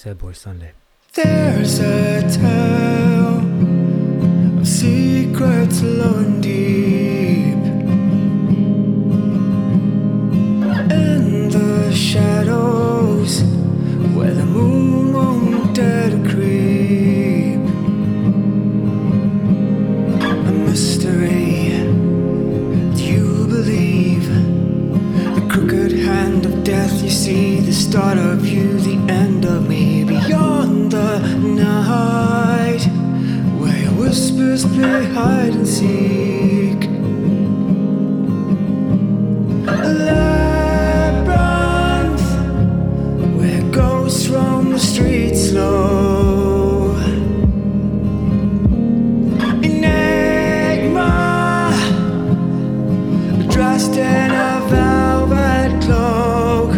Boy Sunday. There's a tale of secrets low and deep in the shadows where the moon won't dare to creep. A mystery. Do you believe the crooked hand of death? You see the start of you, the end of me. Beyond the night where your whispers play hide and seek. A labyrinth where ghosts roam the streets slow. Enigma dressed in a velvet cloak.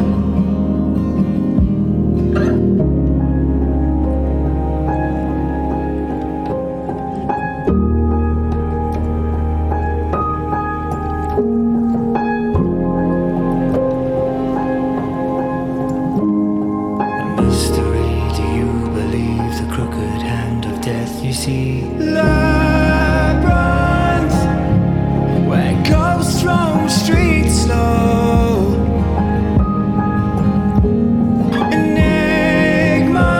You see labyrinth where ghosts roam streets slow. Enigma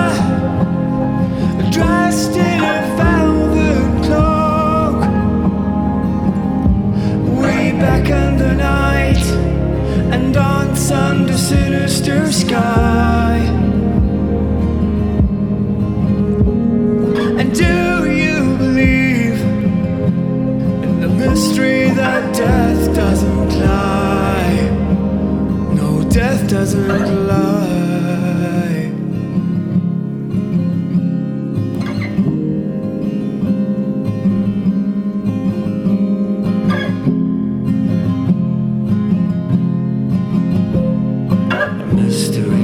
dressed in a velvet cloak. We beckon the night and dance under sinister sky. And do you believe in the mystery that death doesn't lie? No, death doesn't lie. A mystery.